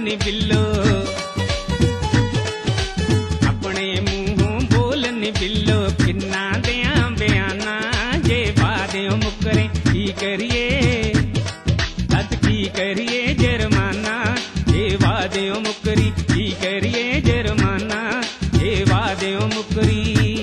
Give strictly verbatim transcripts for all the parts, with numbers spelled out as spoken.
नी बिल्लो, अपने मूहों बोल नी बिल्लो। किन्ना दियां बयाना जे वादियों मुकरे की करिए, तद की करिए जुर्माना जे वादियों मुकरी की करिए जुर्माना जे वादियों मुकरी।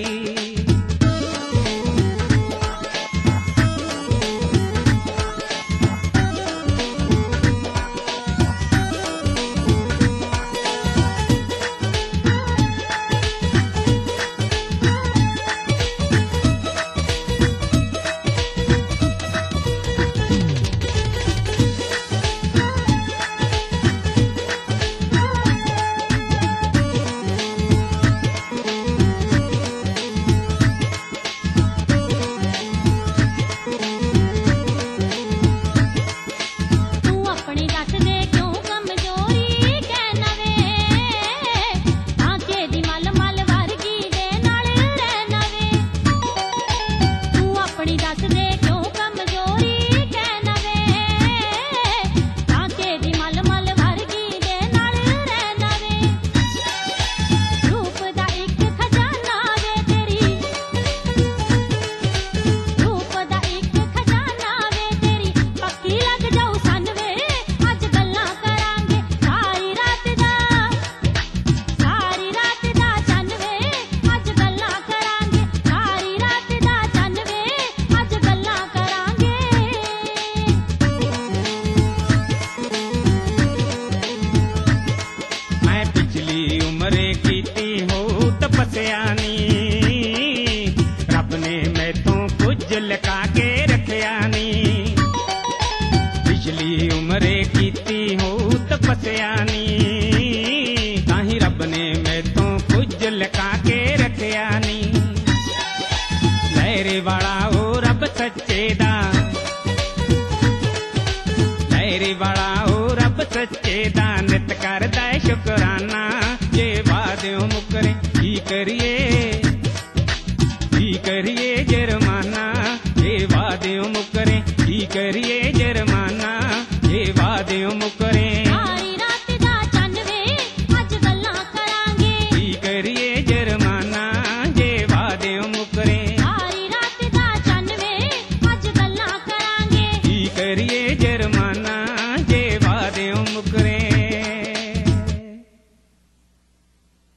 रब ने मैथों कुछ लका के रखिया नी, पिछली उमरे कीती हो तपस्या नी, ताही रब ने मैथों कुछ लका के रखिया नी। लहरे वाला हो रब सच्चे दा, लहरे वाला हो रब सच्चे दा, नित करदा शुकराना जे वादियों मुकरे की करिए, की करिए जुर्माना जे वादियों मुकरे की करिए जुर्माना जे वादियों मुकरे।